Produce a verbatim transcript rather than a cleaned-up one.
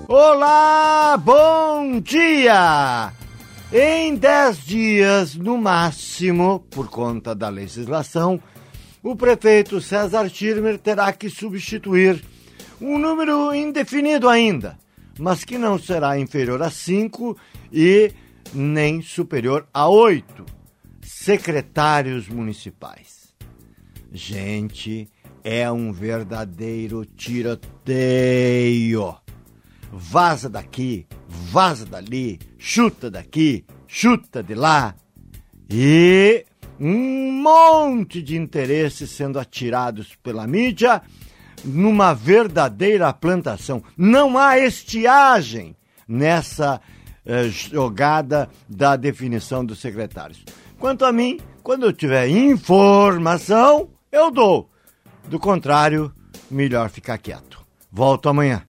Olá, bom dia! Em dez dias, no máximo, por conta da legislação, o prefeito César Schirmer terá que substituir um número indefinido ainda, mas que não será inferior a cinco e nem superior a oito secretários municipais. Gente, é um verdadeiro tiroteio. Vaza daqui, vaza dali, chuta daqui, chuta de lá. E um monte de interesses sendo atirados pela mídia numa verdadeira plantação. Não há estiagem nessa eh, jogada da definição dos secretários. Quanto a mim, quando eu tiver informação, eu dou. Do contrário, melhor ficar quieto. Volto amanhã.